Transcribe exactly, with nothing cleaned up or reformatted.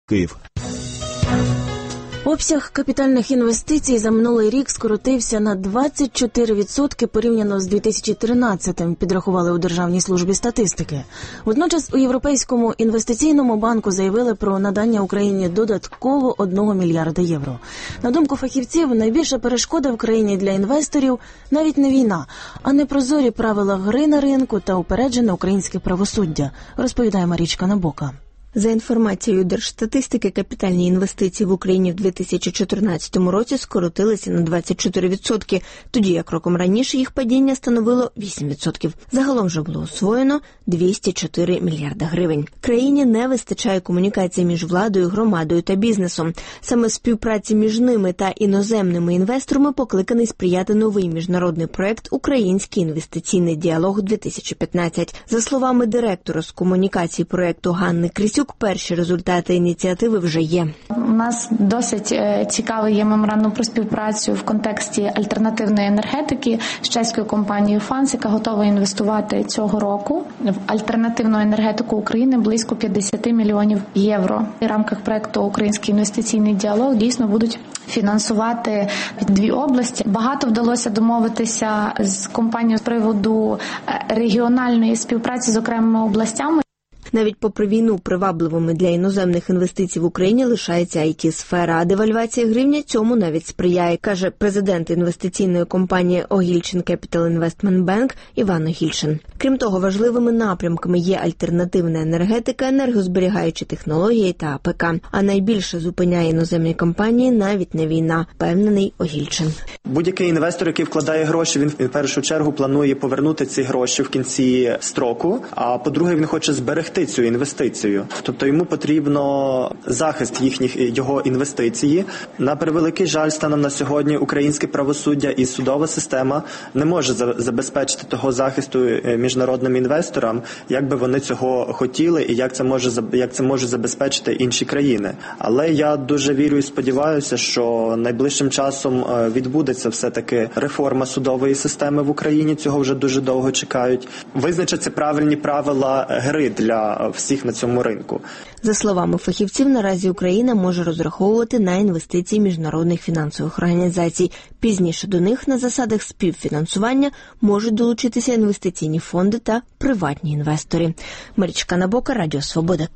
Київ. Обсяг капітальних інвестицій за минулий рік скоротився на двадцять чотири відсотки порівняно з дві тисячі тринадцятим, підрахували у Державній службі статистики. Водночас у Європейському інвестиційному банку заявили про надання Україні додатково одного мільярда євро. На думку фахівців, найбільша перешкода в країні для інвесторів навіть не війна, а непрозорі правила гри на ринку та упереджене українське правосуддя, розповідає Марічка Набока. За інформацією Держстатистики, капітальні інвестиції в Україні в дві тисячі чотирнадцятому році скоротилися на двадцять чотири відсотки, тоді як роком раніше їх падіння становило вісім відсотків. Загалом же було освоєно двісті чотири мільярда гривень. Країні не вистачає комунікації між владою, громадою та бізнесом. Саме співпраці між ними та іноземними інвесторами покликаний сприяти новий міжнародний проект «Український інвестиційний діалог-дві тисячі п'ятнадцять». За словами директора з комунікації проекту Ганни Крисюк, перші результати ініціативи вже є. У нас досить цікавий є меморандум про співпрацю в контексті альтернативної енергетики з чеською компанією «Фанс», яка готова інвестувати цього року в альтернативну енергетику України близько п'ятдесят мільйонів євро. В рамках проекту «Український інвестиційний діалог» дійсно будуть фінансувати дві області. Багато вдалося домовитися з компанією з приводу регіональної співпраці з окремими областями. Навіть попри війну привабливими для іноземних інвестицій в Україні лишається ай ті-сфера, а девальвація гривні цьому навіть сприяє, каже президент інвестиційної компанії Огільчин Capital Investment Bank Іван Огільчин. Крім того, важливими напрямками є альтернативна енергетика, енергозберігаючі технології та а пе ка. А найбільше зупиняє іноземні компанії навіть не війна, впевнений Огільчин. Будь-який інвестор, який вкладає гроші, він в першу чергу планує повернути ці гроші в кінці строку, а по-друге, він хоче зберегти цю інвестицію. Тобто йому потрібно захист їхніх його інвестиції. На превеликий жаль, станом на сьогодні українське правосуддя і судова система не може забезпечити того захисту міжнародним інвесторам, як би вони цього хотіли і як це може як це можуть забезпечити інші країни. Але я дуже вірю і сподіваюся, що найближчим часом відбудеться все-таки реформа судової системи в Україні. Цього вже дуже довго чекають. Визначаться правильні правила гри для всіх на цьому ринку. За словами фахівців, наразі Україна може розраховувати на інвестиції міжнародних фінансових організацій. Пізніше до них на засадах співфінансування можуть долучитися інвестиційні фонди та приватні інвестори. Марічка Набока, Радіо Свобода.